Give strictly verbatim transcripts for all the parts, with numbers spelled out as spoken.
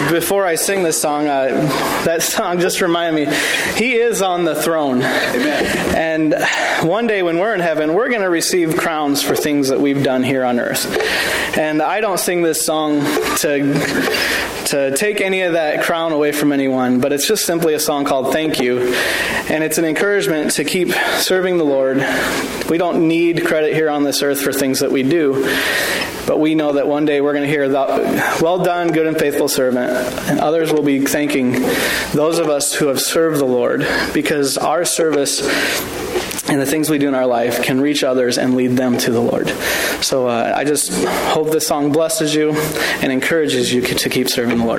before I sing this song, uh, that song just reminded me, He is on the throne. Amen. And one day when we're in heaven, we're going to receive crowns for things that we've done here on earth. And I don't sing this song to to take any of that crown away from anyone, but it's just simply a song called Thank You. And it's an encouragement to keep serving the Lord. We don't need credit here on this earth for things that we do, but we know that one day we're going to hear, well done, good and faithful servant. And others will be thanking those of us who have served the Lord, because our service and the things we do in our life can reach others and lead them to the Lord. So uh, I just hope this song blesses you and encourages you to keep serving the Lord.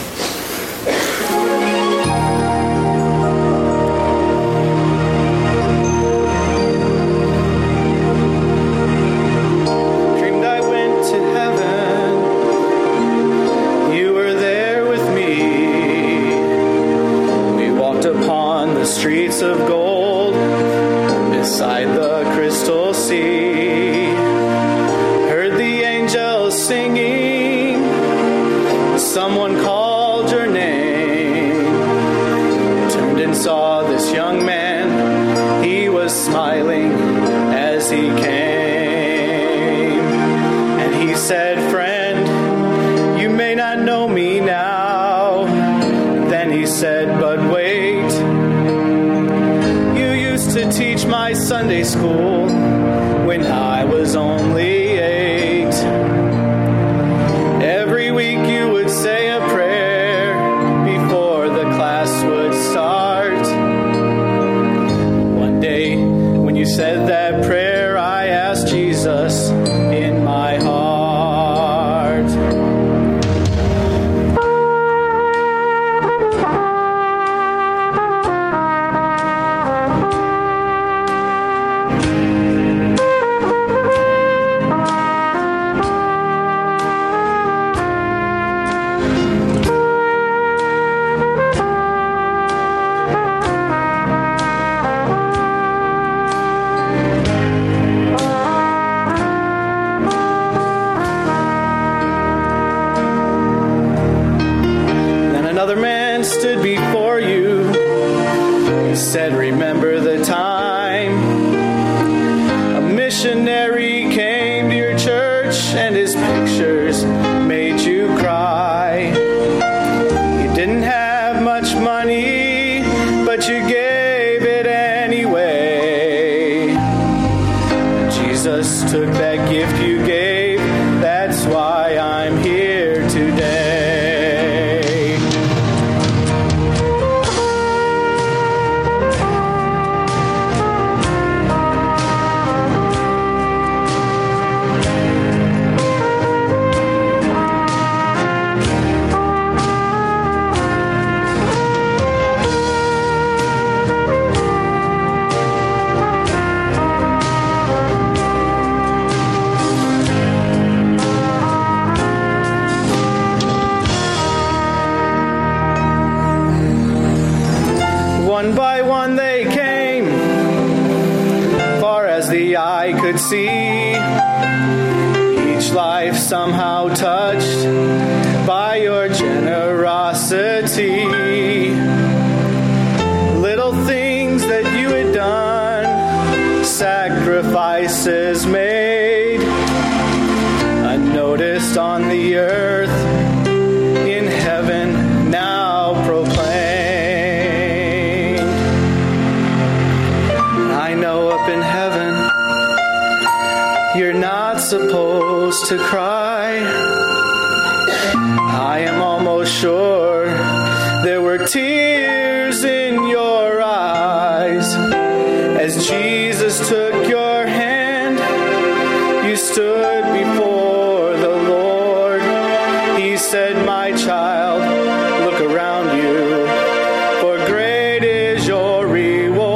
Dreamed I went to heaven. You were there with me. We walked upon the streets of gold beside the crystal sea, heard the angels singing, someone called your name, turned and saw this young man, he was smiling as he came, and he said, friend, you may not know me now, then he said, but wait, to teach my Sunday school when I was only eight. Every week you would say a prayer before the class would start. One day when you said that prayer, I asked Jesus in my heart. Stood before you, he said, remember the time a missionary came to your church and his pictures made you cry. You didn't have much money, but you gave it anyway. Jesus took that gift you gave, that's why I'm here today. One by one they came, far as the eye could see. Each life somehow touched by your generosity. Little things that you had done, sacrifices made, unnoticed on the earth, in heaven now proclaimed. I know up in heaven you're not supposed to cry. I am almost sure there were tears in your eyes as Jesus took your hand. You stood before the Lord. He said, my child, look around you, for great is your reward.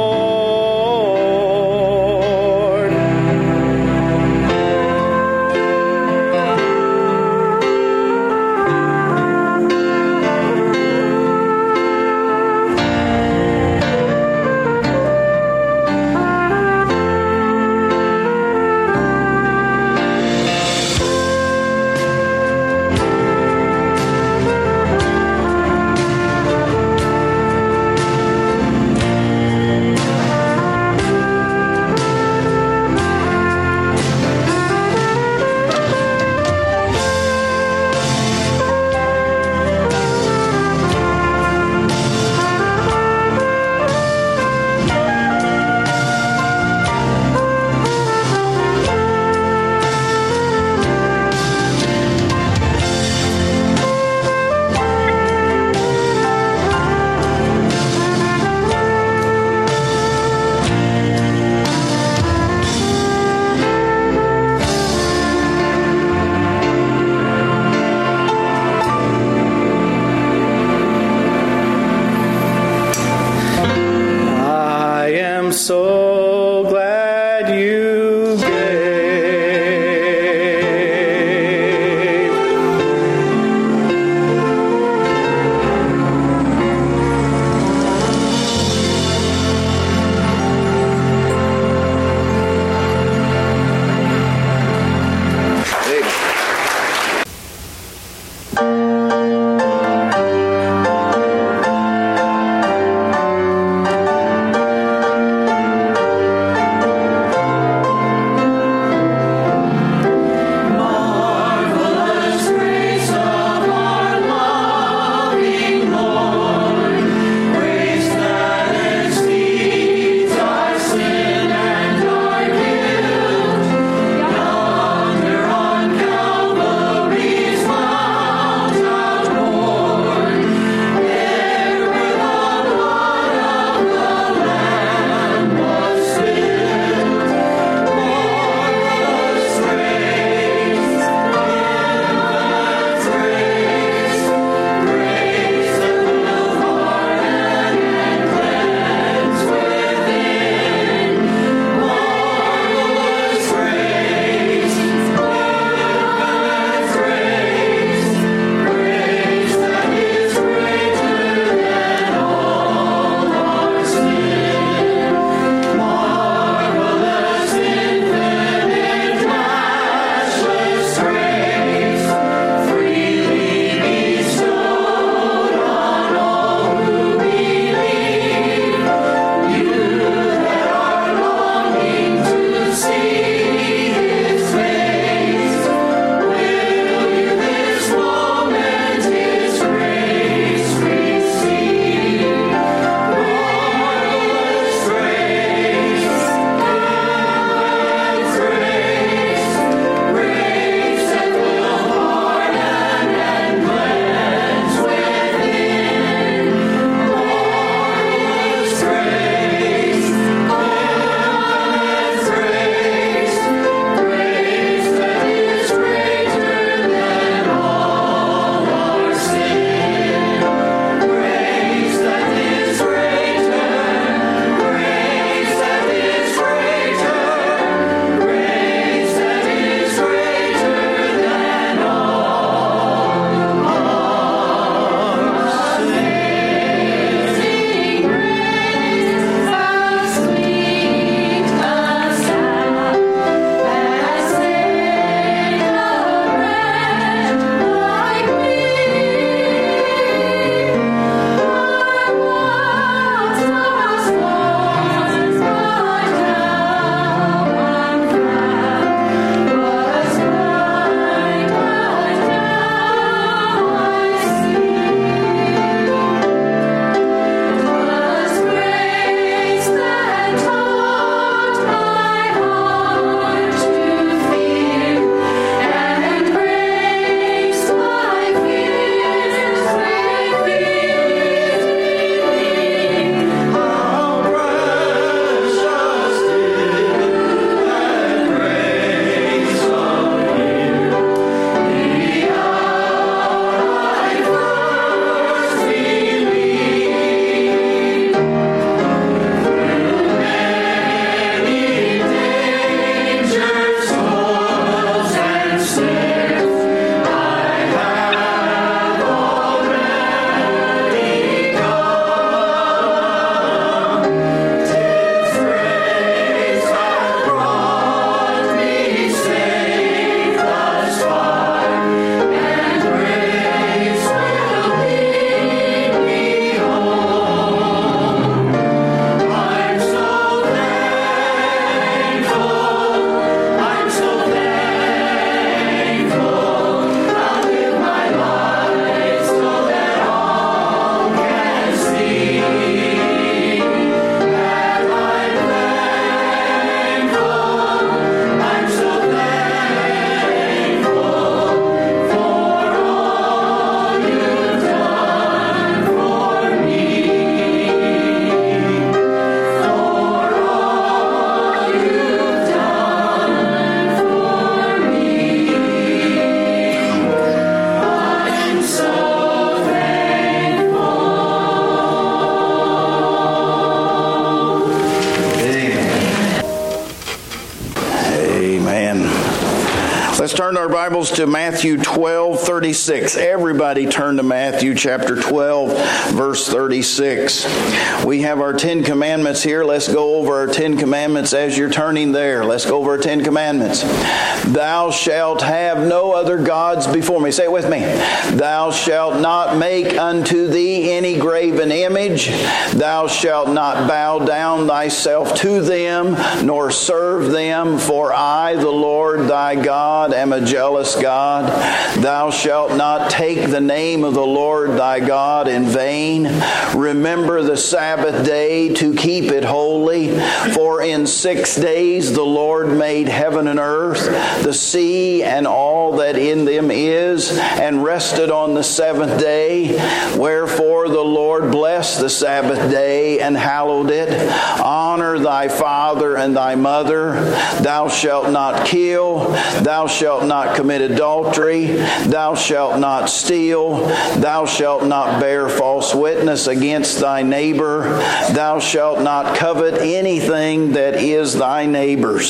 Bibles to Matthew twelve thirty-six. Everybody turn to Matthew chapter twelve, verse thirty-six. We have our Ten Commandments here. Let's go over our Ten Commandments as you're turning there. Let's go over our Ten Commandments. Thou shalt have no other gods before me. Say it with me. Thou shalt not make unto thee any graven image. Thou shalt not bow down thyself to them, nor serve them, for I, the Lord thy God, am a jealous God. Thou shalt not take the name of the Lord thy God in vain. Remember the Sabbath day to keep it holy. For in six days the Lord made heaven and earth, the sea and all that in them is, and rested on the seventh day. Wherefore the Lord blessed the Sabbath day and hallowed it. Honor thy father and thy mother. Thou shalt not kill. Thou shalt not commit adultery. Thou shalt not steal. Thou shalt not bear false witness against thy neighbor. Thou shalt not covet anything that is thy neighbor's.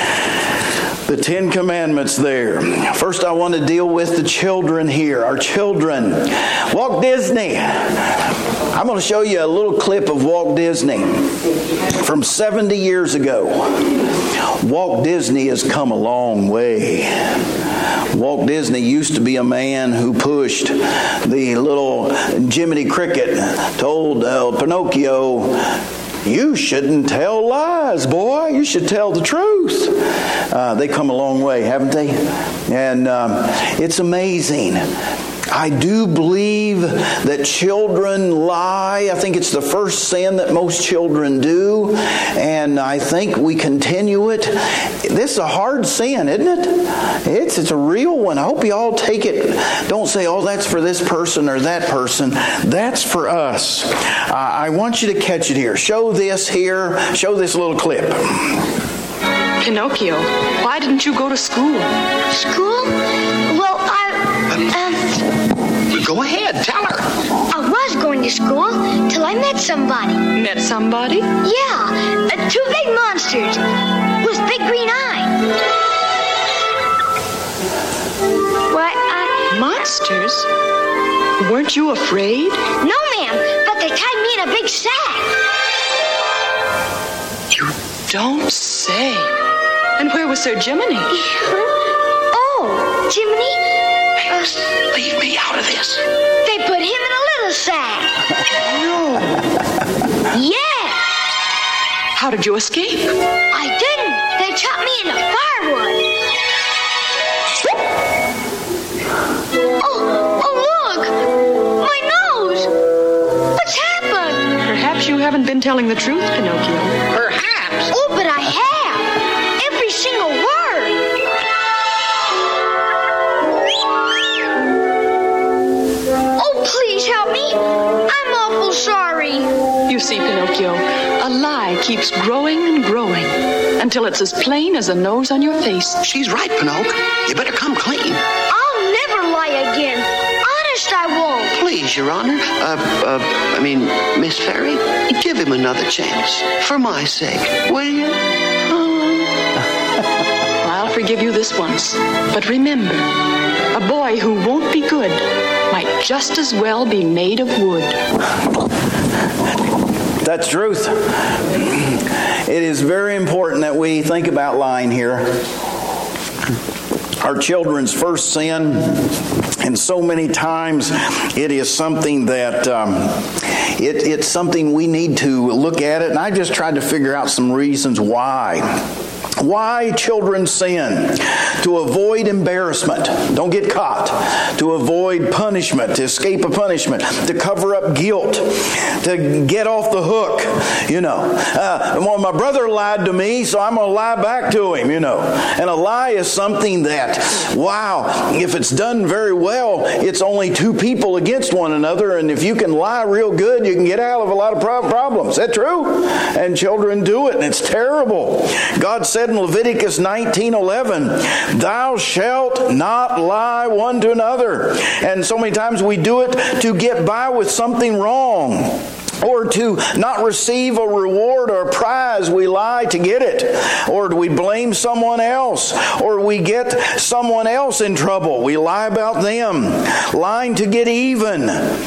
The Ten Commandments there. First, I want to deal with the children here. Our children. Walt Disney. I'm going to show you a little clip of Walt Disney from seventy years ago. Walt Disney has come a long way. Walt Disney used to be a man who pushed the little Jiminy Cricket, told uh, Pinocchio, "You shouldn't tell lies, boy. You should tell the truth." Uh, they come a long way, haven't they? And um, it's amazing. I do believe that children lie. I think it's the first sin that most children do. And I think we continue it. This is a hard sin, isn't it? It's, it's a real one. I hope you all take it. Don't say, oh, that's for this person or that person. That's for us. Uh, I want you to catch it here. Show this here. Show this little clip. Pinocchio, why didn't you go to school? School? Well, I... Um, go ahead, tell her. I was going to school till I met somebody. Met somebody? Yeah, uh, two big monsters with big green eyes. Why, I... Monsters? Weren't you afraid? No, ma'am, but they tied me in a big sack. You don't say. And where was Sir Jiminy? Oh, Jiminy? Uh, Leave me out of this. They put him in a little sack. No. Yeah. How did you escape? I didn't. They chopped me into firewood. Oh, oh, look. My nose. What's happened? Perhaps you haven't been telling the truth, Pinocchio. Perhaps. Oh, but I have. Every single word. Oh, please help me. I'm awful sorry. You see, Pinocchio, a lie keeps growing and growing until it's as plain as a nose on your face. She's right, Pinocchio. You better come clean. I'll never lie again. Honest, I won't. Please, Your Honor. Uh, uh, I mean, Miss Fairy, give him another chance. For my sake, will you? I'll forgive you this once. But remember, a boy who won't be good might just as well be made of wood. That's truth. It is very important that we think about lying here. Our children's first sin, and so many times it is something that um, it, it's something we need to look at it. And I just tried to figure out some reasons why. Why children sin? To avoid embarrassment. Don't get caught. To avoid punishment. To escape a punishment. To cover up guilt. To get off the hook. You know. Uh, well, my brother lied to me, so I'm going to lie back to him, you know. And a lie is something that, wow, if it's done very well, it's only two people against one another. And if you can lie real good, you can get out of a lot of problems. Is that true? And children do it, and it's terrible. God said in Leviticus nineteen eleven, thou shalt not lie one to another. And so many times we do it to get by with something wrong. Or to not receive a reward or a prize, we lie to get it. Or do we blame someone else? Or we get someone else in trouble. We lie about them. Lying to get even.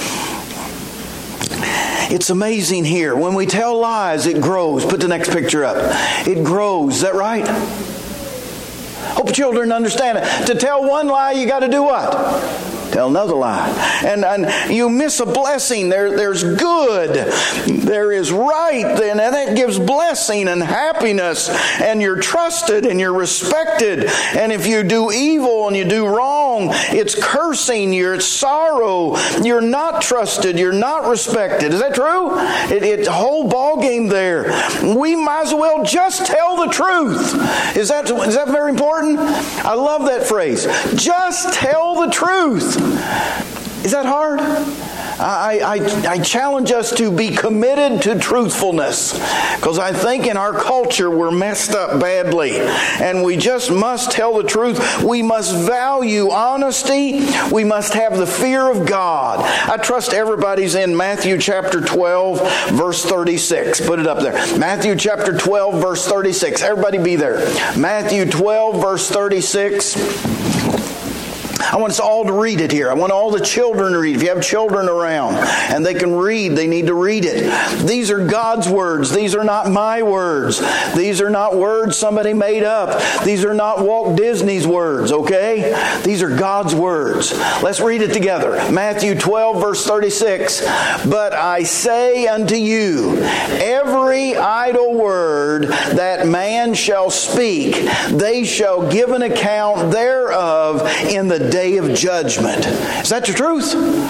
It's amazing here. When we tell lies, it grows. Put the next picture up. It grows. Is that right? Hope children understand it. To tell one lie, you got to do what? Tell another lie. And, and you miss a blessing. There, there's good. There is right. And that gives blessing and happiness. And you're trusted and you're respected. And if you do evil and you do wrong, it's cursing. You're, it's sorrow. You're not trusted. You're not respected. Is that true? It, it's a whole ball game there. We might as well just tell the truth. Is that, is that very important? I love that phrase. Just tell the truth. Is that hard? I, I, I challenge us to be committed to truthfulness, because I think in our culture we're messed up badly, and we just must tell the truth. We must value honesty. We must have the fear of God. I trust everybody's in Matthew chapter twelve, verse thirty-six. Put it up there. Matthew chapter twelve, verse thirty-six. Everybody be there. Matthew twelve, verse thirty-six. I want us all to read it here. I want all the children to read. If you have children around and they can read, they need to read it. These are God's words. These are not my words. These are not words somebody made up. These are not Walt Disney's words, okay? These are God's words. Let's read it together. Matthew twelve, verse thirty-six. But I say unto you, every idle word that man shall speak, they shall give an account thereof in the day of judgment. Is that the truth?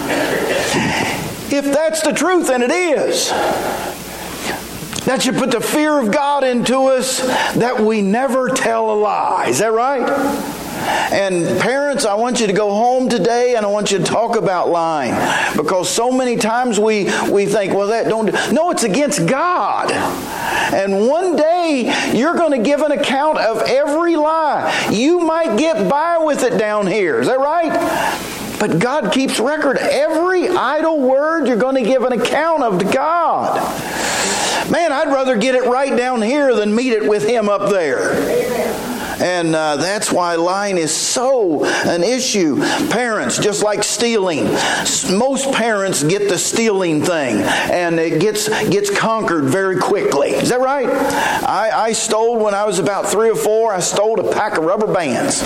If that's the truth, and it is, that should put the fear of God into us, that we never tell a lie. Is that right? And parents, I want you to go home today and I want you to talk about lying, because so many times we, we think, well, that don't do. No, it's against God. And one day you're going to give an account of every lie. You might get by with it down here. Is that right? But God keeps record. Every idle word you're going to give an account of to God. Man, I'd rather get it right down here than meet it with Him up there. Amen. And uh, that's why lying is so an issue. Parents, just like stealing. Most parents get the stealing thing, and it gets gets conquered very quickly. Is that right? I, I stole when I was about three or four. I stole a pack of rubber bands.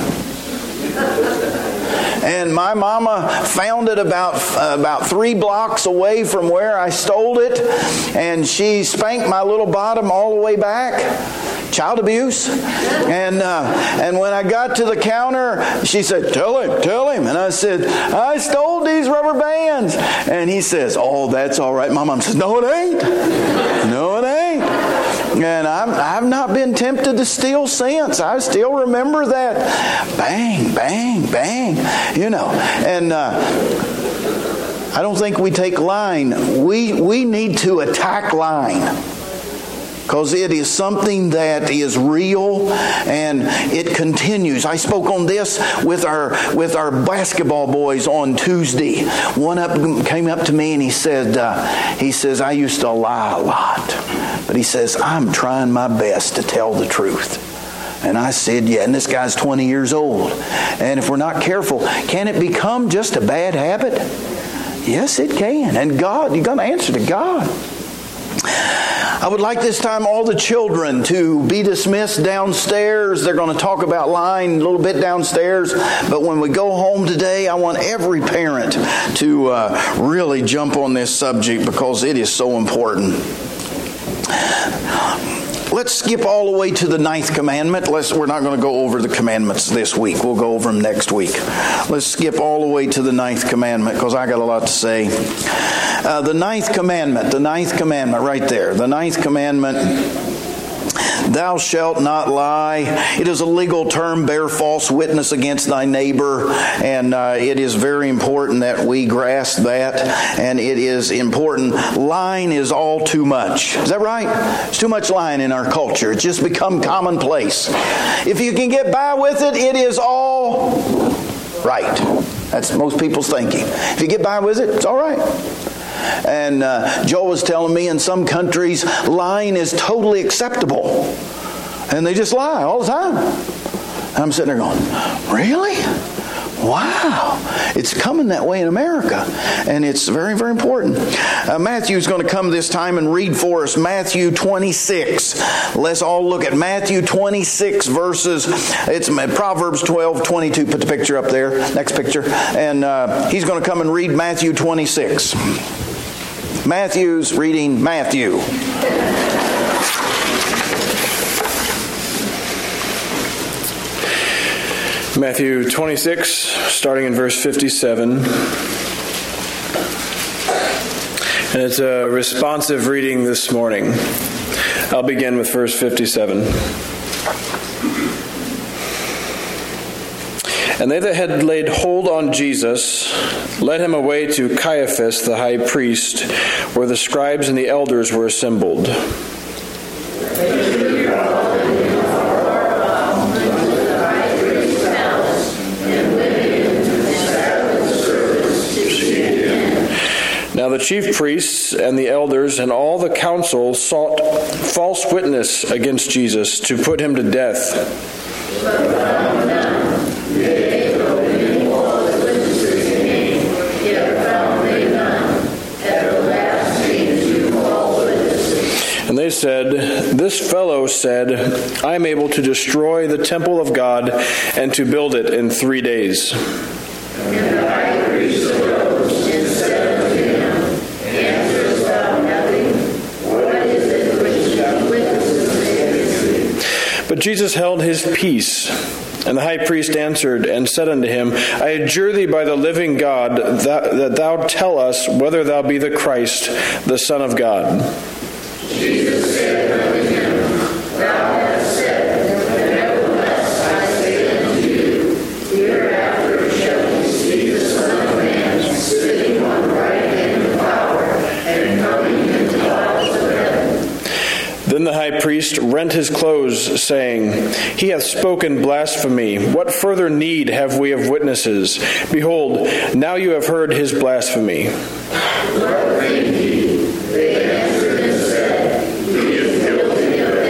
And my mama found it about uh, about three blocks away from where I stole it, and she spanked my little bottom all the way back. Child abuse. And uh, and when I got to the counter, she said, tell him, tell him. And I said, I stole these rubber bands. And he says, oh, that's all right. My mom says, no, it ain't. No, it ain't. And I'm, I've not been tempted to steal since. I still remember that. Bang, bang, bang. You know. And uh, I don't think we take lying. We, we need to attack lying. Because it is something that is real and it continues. I spoke on this with our with our basketball boys on Tuesday. One up came up to me and he said, uh, he says, I used to lie a lot. But he says, I'm trying my best to tell the truth. And I said, yeah, and this guy's twenty years old. And if we're not careful, can it become just a bad habit? Yes, it can. And God, you're going to answer to God. I would like this time all the children to be dismissed downstairs. They're going to talk about lying a little bit downstairs. But when we go home today, I want every parent to uh, really jump on this subject because it is so important. Let's skip all the way to the ninth commandment. Let's, we're not going to go over the commandments this week. We'll go over them next week. Let's skip all the way to the ninth commandment because I got a lot to say. Uh, the ninth commandment, the ninth commandment right there. The ninth commandment, thou shalt not lie. It is a legal term, bear false witness against thy neighbor. And uh, it is very important that we grasp that. And it is important. Lying is all too much. Is that right? There's too much lying in our culture. It's just become commonplace. If you can get by with it, it is all right. That's most people's thinking. If you get by with it, it's all right. And uh, Joe was telling me in some countries, lying is totally acceptable. And they just lie all the time. And I'm sitting there going, really? Wow. It's coming that way in America. And it's very, very important. Uh, Matthew's going to come this time and read for us Matthew twenty-six. Let's all look at Matthew twenty-six verses. It's Proverbs twelve twenty-two. Put the picture up there. Next picture. And uh, he's going to come and read Matthew twenty-six. Matthew's reading Matthew. Matthew twenty-six, starting in verse fifty-seven. And it's a responsive reading this morning. I'll begin with verse fifty-seven. And they that had laid hold on Jesus led him away to Caiaphas the high priest, where the scribes and the elders were assembled. Now the chief priests and the elders and all the council sought false witness against Jesus to put him to death. And they said, this fellow said, I am able to destroy the temple of God and to build it in three days. But Jesus held his peace. And the high priest answered and said unto him, I adjure thee by the living God that, that thou tell us whether thou be the Christ, the Son of God. Jesus said unto him, Thou hast said, nevertheless I say unto you, hereafter shall ye see the Son of Man sitting on the right hand of power, and coming in clouds of heaven. Then the high priest rent his clothes, saying, He hath spoken blasphemy. What further need have we of witnesses? Behold, now you have heard his blasphemy. What think ye? They answered and said, He is guilty of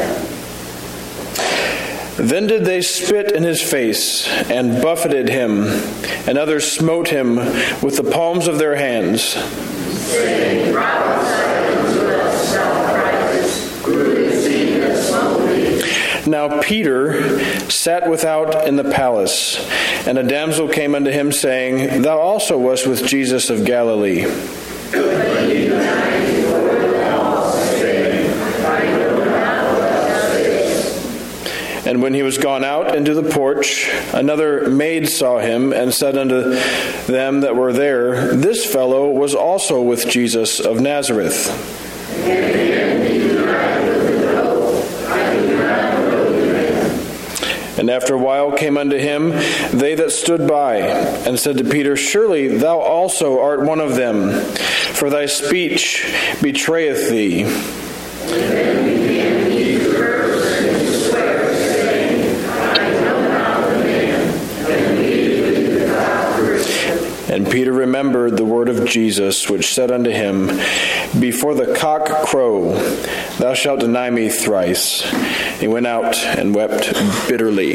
death. Then did they spit in his face, and buffeted him, and others smote him with the palms of their hands, saying, Prophesy unto us, thou Christ, who is he that smote thee? Now Peter sat without in the palace, and a damsel came unto him, saying, Thou also wast with Jesus of Galilee. But he denied before them all, saying, I know not what thou sayest. And when he was gone out into the porch, another maid saw him, and said unto them that were there, This fellow was also with Jesus of Nazareth. And again he denied with an oath, I do not know the man. And after a while came unto him they that stood by, and said to Peter, Surely thou also art one of them, for thy speech betrayeth thee. Then began he to curse and to swear, saying, I know not the man. And immediately the cock crew. And Peter remembered the word of Jesus, which said unto him, Before the cock crow, thou shalt deny me thrice. He went out and wept bitterly.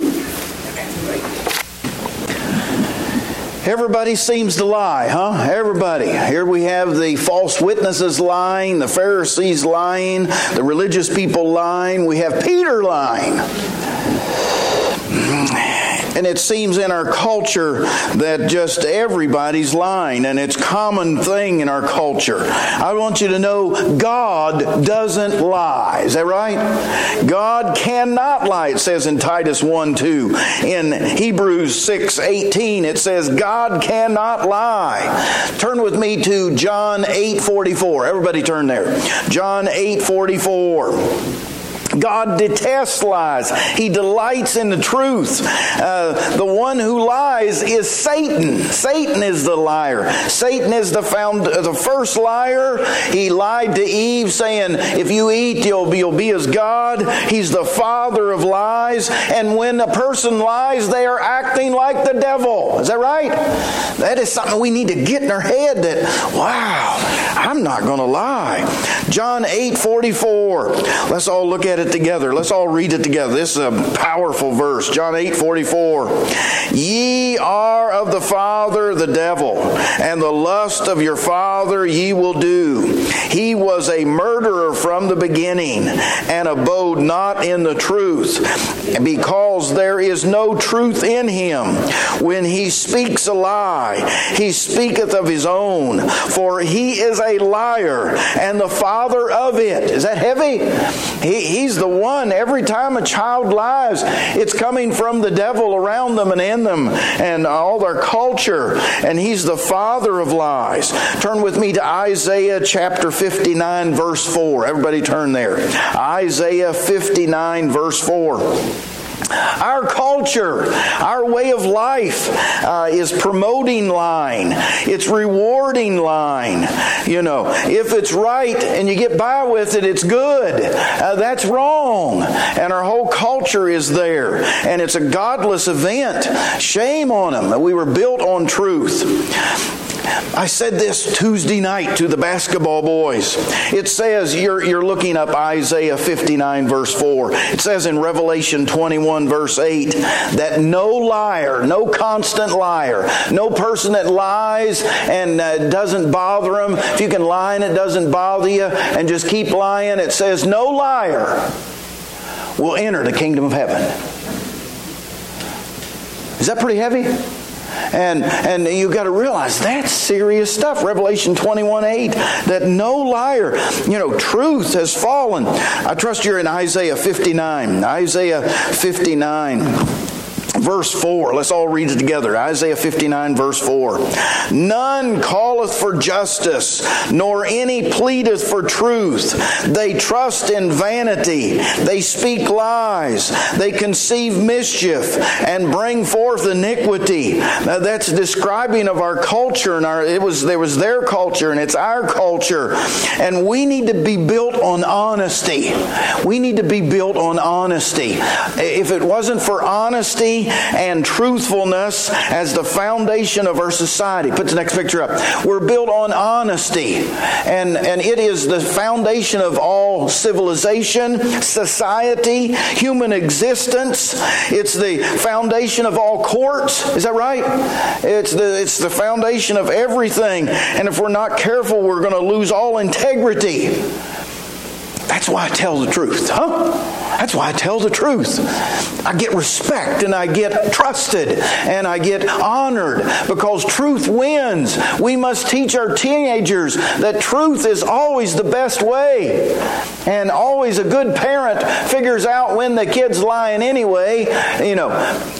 Everybody seems to lie, huh? Everybody. Here we have the false witnesses lying, the Pharisees lying, the religious people lying. We have Peter lying. And it seems in our culture that just everybody's lying, and it's a common thing in our culture. I want you to know God doesn't lie. Is that right? God cannot lie. It says in Titus one two. In Hebrews six eighteen, it says God cannot lie. Turn with me to John eight forty-four. Everybody turn there. John eight forty-four. God detests lies. He delights in the truth. Uh, the one who lies is Satan. Satan is the liar. Satan is the found, uh, the first liar. He lied to Eve, saying, "If you eat, you'll be, you'll be as God." He's the father of lies. And when a person lies, they are acting like the devil. Is that right? That is something we need to get in our head. That wow. I'm not going to lie. John eight forty-four. Let's all look at it together. Let's all read it together. This is a powerful verse. John eight forty-four. Ye are of the father the devil, and the lust of your father ye will do. He was a murderer from the beginning, and abode not in the truth, because there is no truth in him. When he speaks a lie, he speaketh of his own, for he is a liar and the father of it. Is that heavy? He, he's the one. Every time a child lies, it's coming from the devil around them and in them and all their culture. And he's the father of lies. Turn with me to Isaiah chapter fifty-nine, verse four. Everybody turn there. Isaiah fifty-nine, verse four. Our culture, our way of life uh, is promoting lying. It's rewarding lying. You know, if it's right and you get by with it, it's good. Uh, that's wrong. And our whole culture is there. And it's a godless event. Shame on them. We were built on truth. I said this Tuesday night to the basketball boys. It says, you're, you're looking up Isaiah fifty-nine verse four. It says in Revelation twenty-one verse eight that no liar, no constant liar, no person that lies and uh, doesn't bother them. If you can lie and it doesn't bother you and just keep lying, it says no liar will enter the kingdom of heaven. Is that pretty heavy? And and you got to realize that's serious stuff. Revelation twenty-one eight, that no liar, you know, truth has fallen. I trust you're in Isaiah fifty-nine. Isaiah fifty-nine. Verse four. Let's all read it together. Isaiah fifty-nine, verse four. None calleth for justice, nor any pleadeth for truth. They trust in vanity. They speak lies. They conceive mischief and bring forth iniquity. Now, that's describing of our culture, and our it was there was their culture, and it's our culture. And we need to be built on honesty. We need to be built on honesty. If it wasn't for honesty and truthfulness as the foundation of our society. Put the next picture up. We're built on honesty. And, and it is the foundation of all civilization, society, human existence. It's the foundation of all courts. Is that right? It's the, it's the foundation of everything. And if we're not careful, we're going to lose all integrity. That's why I tell the truth, huh? That's why I tell the truth. I get respect and I get trusted and I get honored because truth wins. We must teach our teenagers that truth is always the best way. And always a good parent figures out when the kid's lying anyway, you know.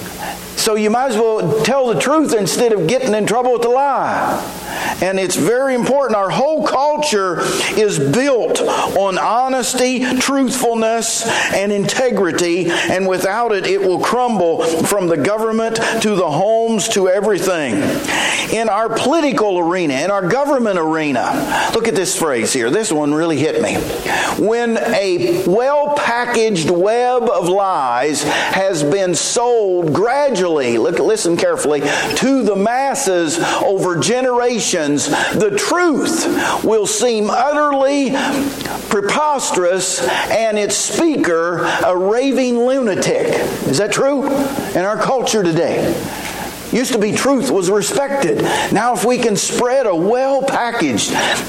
So you might as well tell the truth instead of getting in trouble with the lie. And it's very important. Our whole culture is built on honesty, truthfulness, and integrity. And without it, it will crumble from the government to the homes to everything. In our political arena, in our government arena, look at this phrase here. This one really hit me. When a well-packaged web of lies has been sold gradually, look, listen carefully, to the masses over generations, the truth will seem utterly preposterous and its speaker a raving lunatic. Is that true? In our culture today. Used to be truth was respected. Now if we can spread a well-packaged,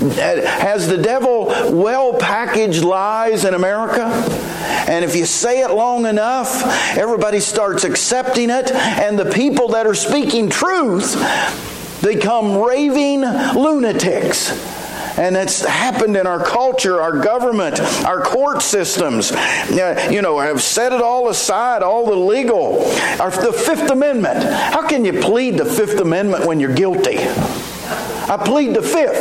has the devil well-packaged lies in America? And if you say it long enough, everybody starts accepting it, and the people that are speaking truth become raving lunatics. And it's happened in our culture, our government, our court systems. You know, have set it all aside, all the legal. Our, the Fifth Amendment. How can you plead the Fifth Amendment when you're guilty? I plead the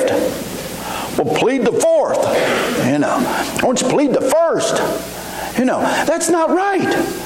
Fifth. Well, plead the Fourth. You know, why don't you plead the First? You know, that's not right.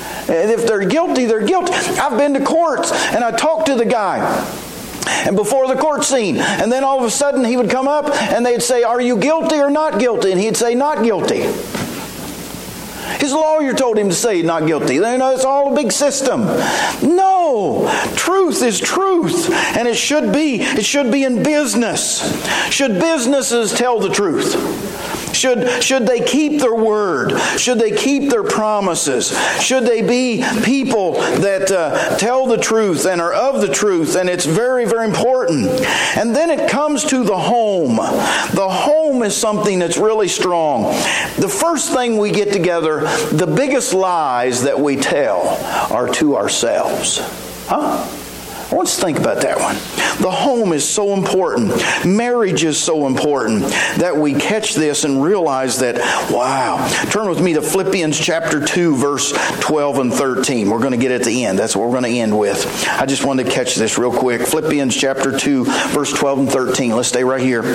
If they're guilty, they're guilty. I've been to courts and I talked to the guy. And before the court scene. And then all of a sudden he would come up and they'd say, are you guilty or not guilty? And he'd say, not guilty. His lawyer told him to say not guilty. You know, it's all a big system. No, truth is truth, and it should be. It should be in business. Should businesses tell the truth? Should, should they keep their word? Should they keep their promises? Should they be people that uh, tell the truth and are of the truth? And it's very, very important. And then it comes to the home. The home is something that's really strong. The first thing we get together, the biggest lies that we tell are to ourselves. Huh? I want us to think about that one. The home is so important. Marriage is so important that we catch this and realize that, wow. Turn with me to Philippians chapter two, verse twelve and thirteen. We're going to get at the end. That's what we're going to end with. I just wanted to catch this real quick. Philippians chapter two, verse twelve and thirteen. Let's stay right here.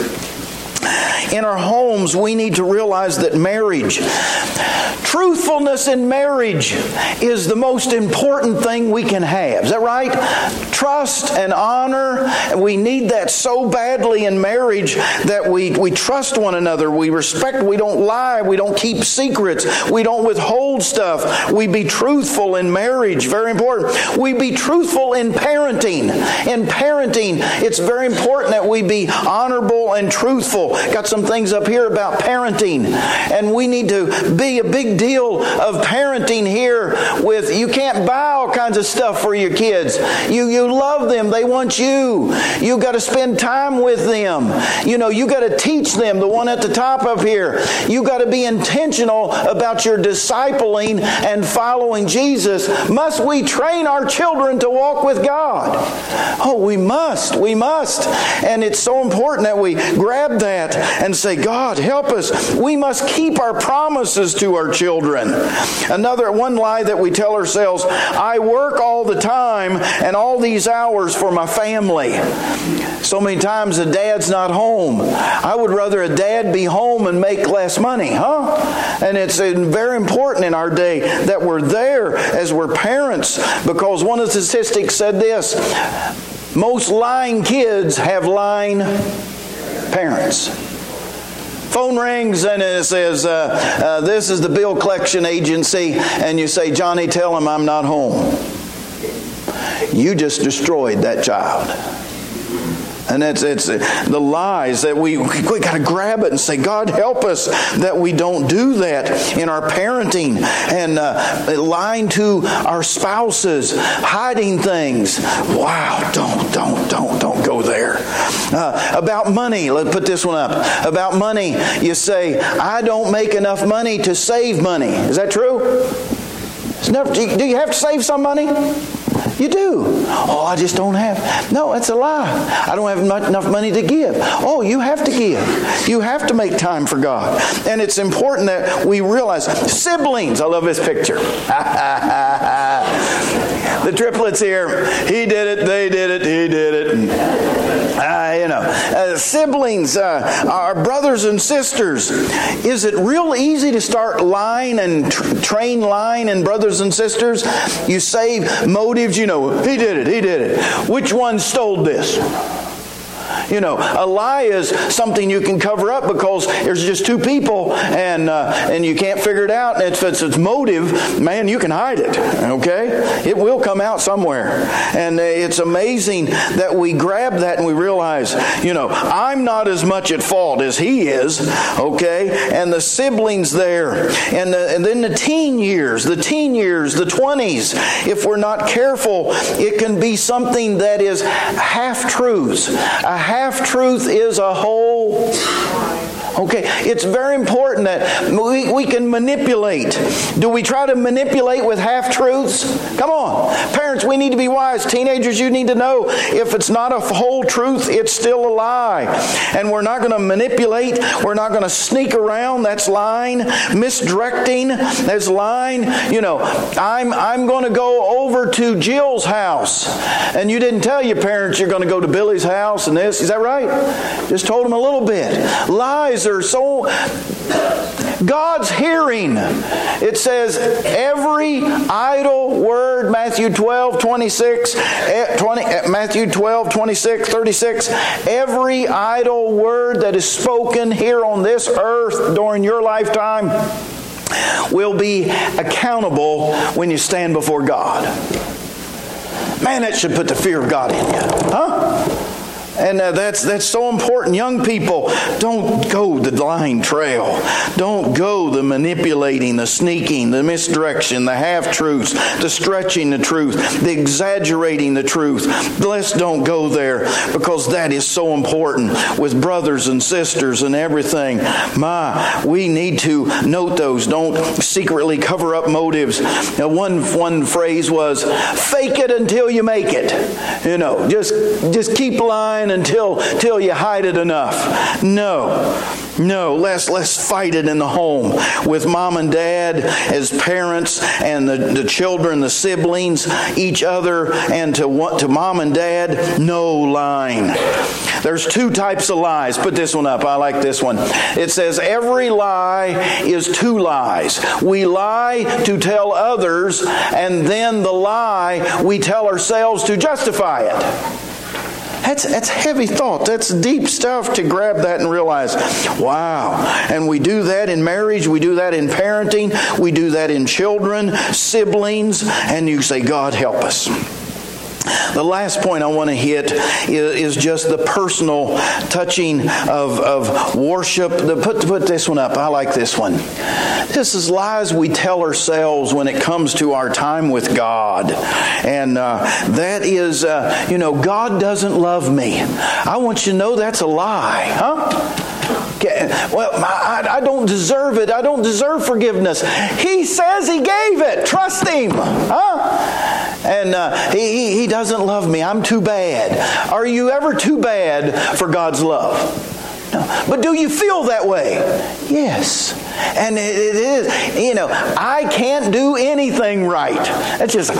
In our homes, we need to realize that marriage, truthfulness in marriage is the most important thing we can have. Is that right? Trust and honor. We need that so badly in marriage that we, we trust one another. We respect. We don't lie. We don't keep secrets. We don't withhold stuff. We be truthful in marriage. Very important. We be truthful in parenting. In parenting, it's very important that we be honorable and truthful. Got some things up here about parenting, and we need to be a big deal of parenting here. With you can't buy all kinds of stuff for your kids. You you love them. They want you. You got to spend time with them. You know, you got to teach them. The one at the top up here. You got to be intentional about your discipling and following Jesus. Must we train our children to walk with God? Oh, we must. We must. And it's so important that we grab that and say, God, help us. We must keep our promises to our children. Another one lie that we tell ourselves, I work all the time and all these hours for my family. So many times a dad's not home. I would rather a dad be home and make less money, huh? And it's very important in our day that we're there as we're parents, because one of the statistics said this, most lying kids have lying parents. Phone rings and it says, uh, uh, this is the bill collection agency, and you say, Johnny, tell him I'm not home. You just destroyed that child. And it's it's the lies that we we got to grab it and say, God, help us that we don't do that in our parenting, and uh, lying to our spouses, hiding things. Wow, don't don't don't don't go there. Uh, about money, let's put this one up. About money, you say, I don't make enough money to save money. Is that true? It's never, do you have to save some money? You do. Oh, I just don't have. No, that's a lie. I don't have enough money to give. Oh, you have to give. You have to make time for God. And it's important that we realize, siblings, I love this picture. The triplets here, he did it, they did it, he did it. And, uh, you know, uh, siblings, uh, our brothers and sisters. Is it real easy to start lying and tr- train lying in brothers and sisters? You say motives, you know, he did it, he did it. Which one stole this? You know, a lie is something you can cover up because there's just two people and uh, and you can't figure it out. And if it's its motive, man, you can hide it, okay? It will come out somewhere. And it's amazing that we grab that and we realize, you know, I'm not as much at fault as he is, okay? And the siblings there, and, the, and then the teen years, the teen years, the twenties, if we're not careful, it can be something that is half-truths. A half-truth is a whole. Okay, it's very important that we, we can manipulate. Do we try to manipulate with half-truths? Come on. Parents, we need to be wise. Teenagers, you need to know if it's not a whole truth, it's still a lie. And we're not going to manipulate. We're not going to sneak around. That's lying. Misdirecting. That's lying. You know, I'm, I'm going to go over to Jill's house. And you didn't tell your parents you're going to go to Billy's house and this. Is that right? Just told them a little bit. Lies are so... God's hearing. It says every idle word, Matthew twelve, twenty-six, twenty, Matthew twelve, twenty-six, thirty-six, every idle word that is spoken here on this earth during your lifetime will be accountable when you stand before God. Man, that should put the fear of God in you. Huh? And uh, that's that's so important. Young people, don't go the lying trail. Don't go the manipulating, the sneaking, the misdirection, the half-truths, the stretching the truth, the exaggerating the truth. Let's don't go there, because that is so important with brothers and sisters and everything. My, we need to note those. Don't secretly cover up motives. Now, one one phrase was, "Fake it until you make it." You know, just just keep lying until till you hide it enough. No. No, let's let's fight it in the home with mom and dad as parents, and the, the children, the siblings, each other, and to what to mom and dad, no lying. There's two types of lies. Put this one up. I like this one. It says every lie is two lies. We lie to tell others, and then the lie we tell ourselves to justify it. That's, that's heavy thought. That's deep stuff to grab that and realize, wow. And we do that in marriage. We do that in parenting. We do that in children, siblings. And you say, God, help us. The last point I want to hit is, is just the personal touching of, of worship. The, put, put this one up. I like this one. This is lies we tell ourselves when it comes to our time with God. And uh, that is, uh, you know, God doesn't love me. I want you to know that's a lie. Huh? Well, I, I don't deserve it. I don't deserve forgiveness. He says He gave it. Trust Him. Huh? And uh, he, he doesn't love me. I'm too bad. Are you ever too bad for God's love? No. But do you feel that way? Yes. And it, it is, you know, I can't do anything right. That's just...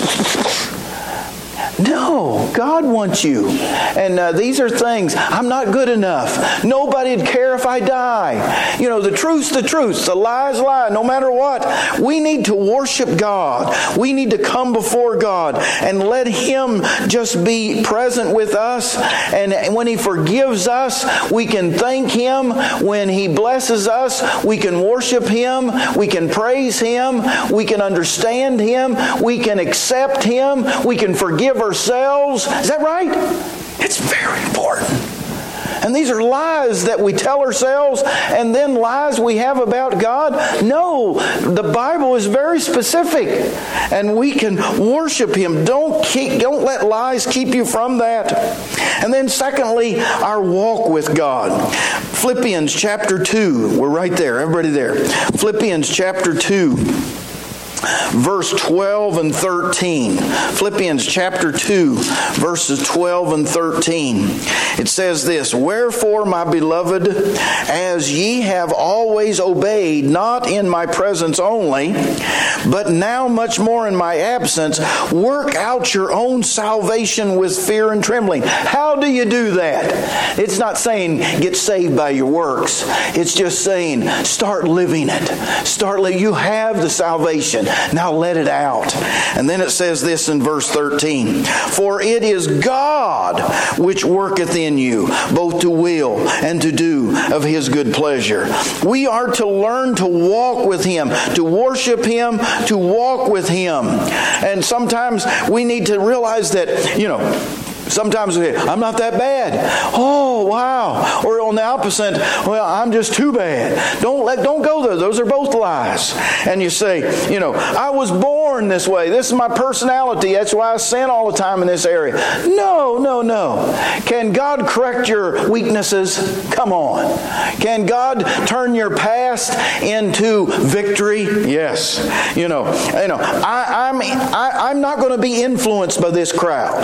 No, God wants you. And uh, these are things, I'm not good enough. Nobody'd care if I die. You know, the truth's the truth. The lie's lie, no matter what. We need to worship God. We need to come before God and let Him just be present with us. And when He forgives us, we can thank Him. When He blesses us, we can worship Him. We can praise Him. We can understand Him. We can accept Him. We can forgive ourselves. Is that right? It's very important. And these are lies that we tell ourselves, and then lies we have about God. No, the Bible is very specific, and we can worship Him. Don't keep, don't let lies keep you from that. And then secondly, our walk with God. Philippians chapter two. We're right there. Everybody there. Philippians chapter two. Verse twelve and thirteen. Philippians chapter two, verses twelve and thirteen. It says this, "Wherefore, my beloved, as ye have always obeyed, not in my presence only, but now much more in my absence, work out your own salvation with fear and trembling." How do you do that? It's not saying get saved by your works. It's just saying start living it. Start living. You have the salvation. Now let it out. And then it says this in verse thirteen. "For it is God which worketh in you, both to will and to do of His good pleasure." We are to learn to walk with Him, to worship Him, to walk with Him. And sometimes we need to realize that, you know, sometimes we say, I'm not that bad. Oh, wow. Or on the opposite, well, I'm just too bad. Don't let, don't go there. Those are both lies. And you say, you know, I was born this way. This is my personality. That's why I sin all the time in this area. No, no, no. Can God correct your weaknesses? Come on. Can God turn your past into victory? Yes. You know, you know, I, I'm I, I'm not going to be influenced by this crowd.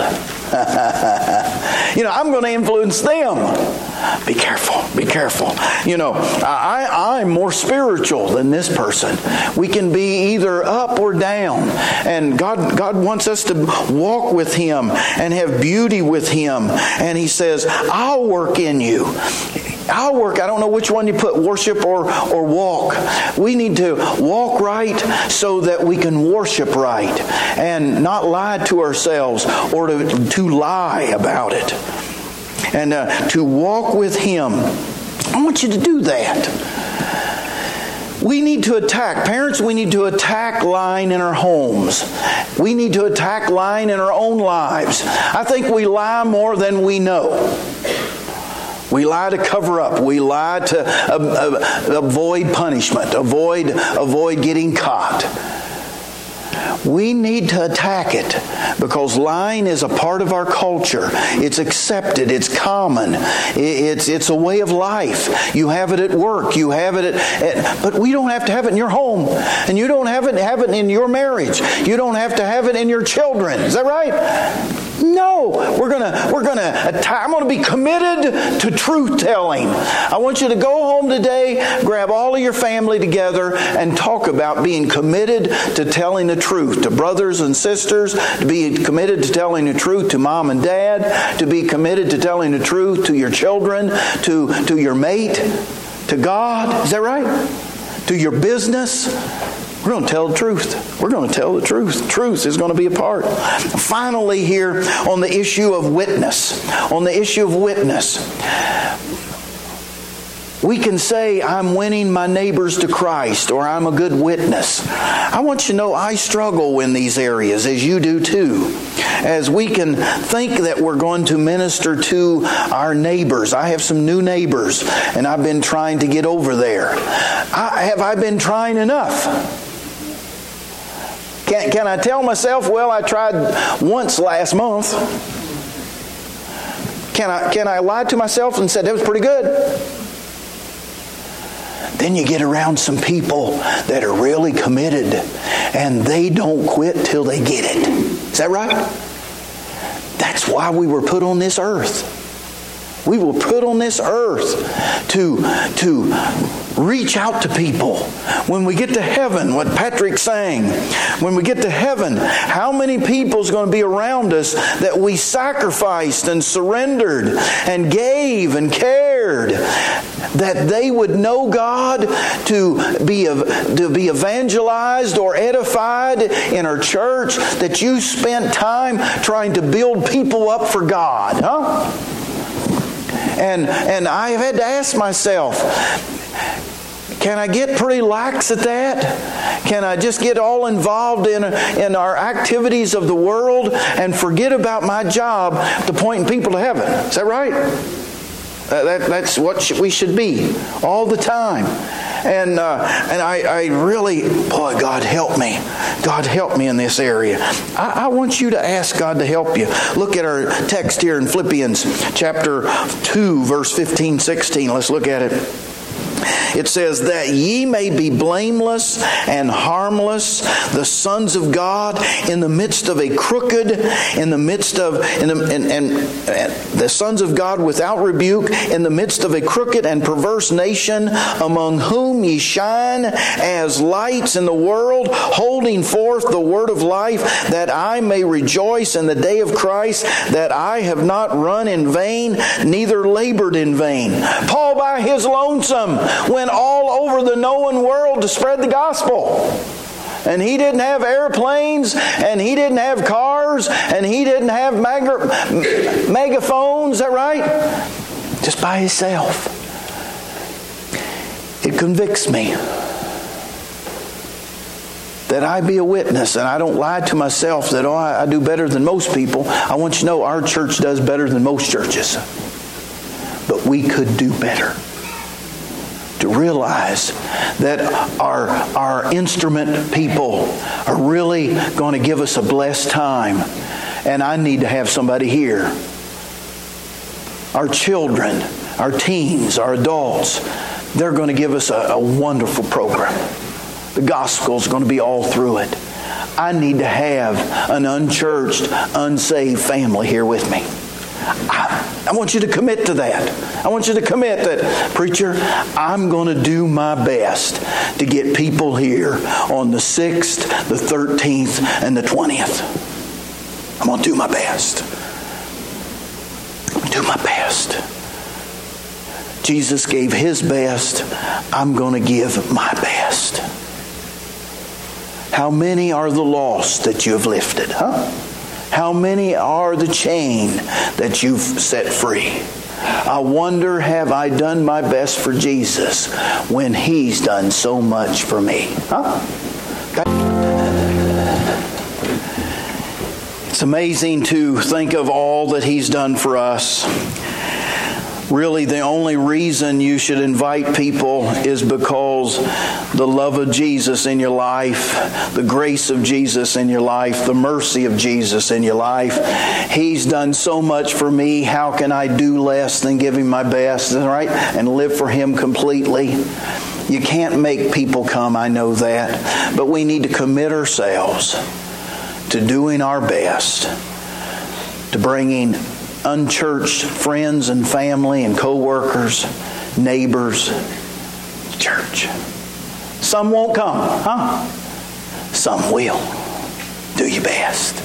You know, I'm going to influence them. Be careful. Be careful. You know, I, I'm more spiritual than this person. We can be either up or down. And God, God wants us to walk with Him and have beauty with Him. And He says, I'll work in you. I'll work. I don't know which one you put, worship or, or walk. We need to walk right so that we can worship right and not lie to ourselves or to, to lie about it. And uh, to walk with Him. I want you to do that. We need to attack, parents, we need to attack lying in our homes. We need to attack lying in our own lives. I think we lie more than we know. We lie to cover up. We lie to uh, uh, avoid punishment, avoid, avoid getting caught. We need to attack it because lying is a part of our culture. It's accepted. It's common. It's, it's a way of life. You have it at work. You have it at, at... But we don't have to have it in your home. And you don't have it, have it in your marriage. You don't have to have it in your children. Is that right? No, we're gonna we're gonna attack. I'm gonna be committed to truth telling. I want you to go home today, grab all of your family together, and talk about being committed to telling the truth to brothers and sisters, to be committed to telling the truth to mom and dad, to be committed to telling the truth to your children, to to your mate, to God. Is that right? To your business. We're going to tell the truth. We're going to tell the truth. Truth is going to be a part. Finally, here on the issue of witness, on the issue of witness, we can say, I'm winning my neighbors to Christ, or I'm a good witness. I want you to know I struggle in these areas, as you do too. As we can think that we're going to minister to our neighbors. I have some new neighbors, and I've been trying to get over there. I, have I been trying enough? Can, can I tell myself, well, I tried once last month? Can I, can I lie to myself and say, that was pretty good? Then you get around some people that are really committed and they don't quit till they get it. Is that right? That's why we were put on this earth. We were put on this earth to, to reach out to people. When we get to heaven, what Patrick's saying, when we get to heaven, how many people is going to be around us that we sacrificed and surrendered and gave and cared, that they would know God, to be, to be evangelized or edified in our church, that you spent time trying to build people up for God, huh? And and I've had to ask myself, can I get pretty lax at that? Can I just get all involved in, in our activities of the world and forget about my job to pointing people to heaven? Is that right? Uh, that, that's what we should be all the time. And uh, and I, I really, boy, God help me. God help me in this area. I, I want you to ask God to help you. Look at our text here in Philippians chapter two, verse fifteen, sixteen. Let's look at it. It says, that ye may be blameless and harmless, the sons of God, in the midst of a crooked, in the midst of, in the, and, and, and the sons of God without rebuke, in the midst of a crooked and perverse nation, among whom ye shine as lights in the world, holding forth the word of life, that I may rejoice in the day of Christ, that I have not run in vain, neither labored in vain. Paul, by his lonesome, went all over the known world to spread the gospel. And he didn't have airplanes, and he didn't have cars, and he didn't have mag- megaphones, is that right? Just by himself. It convicts me that I be a witness, and I don't lie to myself that, oh, I, I do better than most people. I want you to know our church does better than most churches. But we could do better. To realize that our, our instrument people are really going to give us a blessed time. And I need to have somebody here. Our children, our teens, our adults, they're going to give us a, a wonderful program. The gospel is going to be all through it. I need to have an unchurched, unsaved family here with me. I, I want you to commit to that. I want you to commit that, preacher, I'm going to do my best to get people here on the sixth, the thirteenth, and the twentieth. I'm going to do my best. I'm going to do my best. Jesus gave His best. I'm going to give my best. How many are the lost that you have lifted, huh? How many are the chain that you've set free? I wonder, have I done my best for Jesus when He's done so much for me? Huh? It's amazing to think of all that He's done for us. Really, the only reason you should invite people is because the love of Jesus in your life, the grace of Jesus in your life, the mercy of Jesus in your life. He's done so much for me. How can I do less than give Him my best, right? And live for Him completely? You can't make people come, I know that. But we need to commit ourselves to doing our best, to bringing unchurched friends and family and co-workers, neighbors, church. Some won't come, huh? Some will. Do your best.